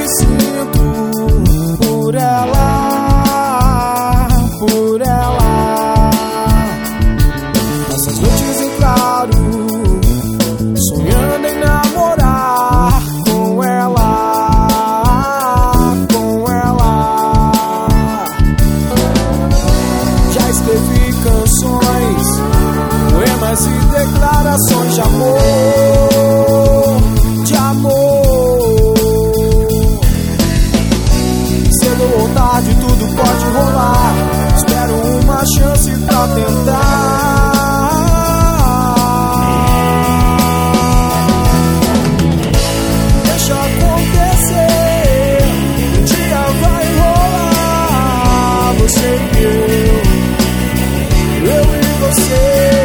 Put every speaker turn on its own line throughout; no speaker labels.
que sinto por ela, por ela. Nessas noites em claro, sonhando em namorar com ela, com ela. Já escrevi canções, poemas e declarações de amor, de amor. Cedo ou tarde tudo pode rolar, espero uma chance pra tentar. Deixa acontecer, um dia vai rolar. Você e eu e você.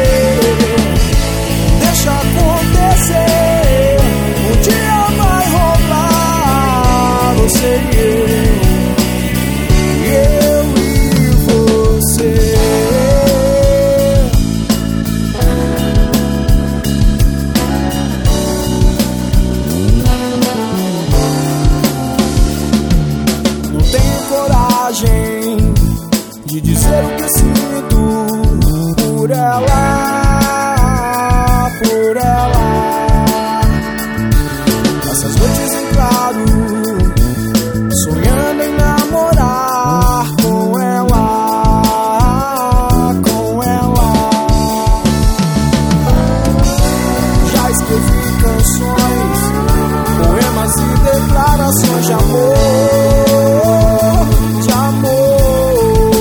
Deixa acontecer, um dia vai rolar. Você e eu e você. Não tenho coragem de dizer o que sinto por ela, por ela. Nessas noites em claro, sonhando em namorar com ela, com ela. Já escrevi canções, poemas e declarações de amor, de amor.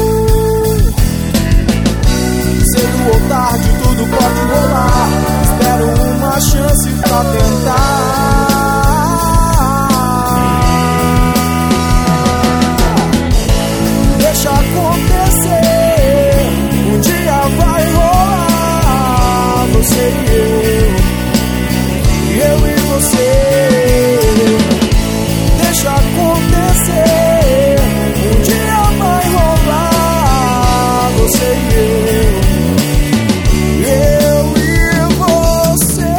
Cedo ou tarde tudo pode rolar, espero uma chance pra tentar. Deixa acontecer, um dia vai rolar. Você e eu e você. Deixa acontecer, um dia vai rolar. Você e eu e você.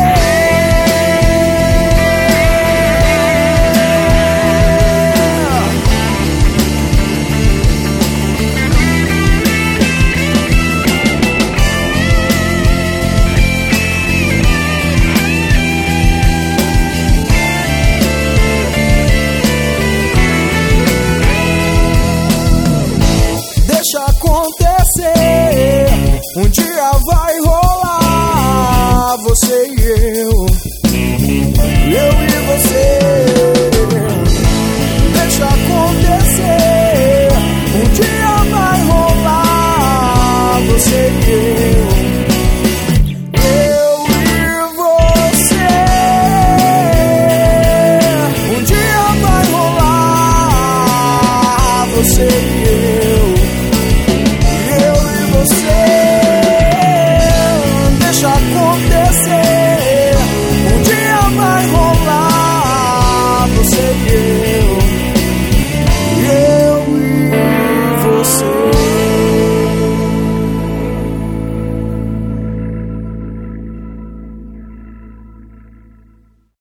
Deixa acontecer, um dia vai rolar. Você e eu e você. Deixa acontecer, um dia vai rolar. Você e eu e você. Um dia vai rolar. Você e você. Deixa acontecer, um dia vai rolar. Você e eu.